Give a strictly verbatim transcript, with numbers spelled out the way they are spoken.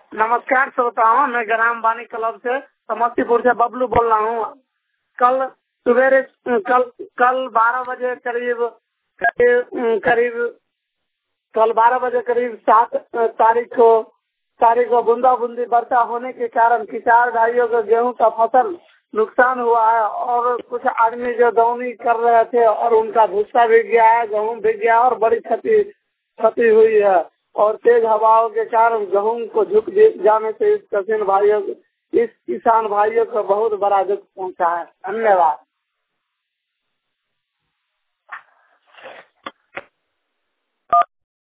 नमस्कार श्रोताओं, मैं ग्राम बानी क्लब से समस्तीपुर से बबलू बोल रहा हूँ। कल सवेरे कल कल बारह बजे करीब करीब कल बारह बजे करीब सात तारीख को तारीख को बूंदा बूंदी वर्षा होने के कारण किसान भाइयों को गेहूं का फसल नुकसान हुआ है और कुछ आदमी जो दौनी कर रहे थे और उनका भूसा भीग गया है, गेहूं भीग गया और बड़ी क्षति क्षति हुई है। और तेज हवाओं के कारण गेहूं को झुक जाने से इस किसान भाइयों इस किसान भाइयों को बहुत बड़ा दुख पहुंचा है। धन्यवाद।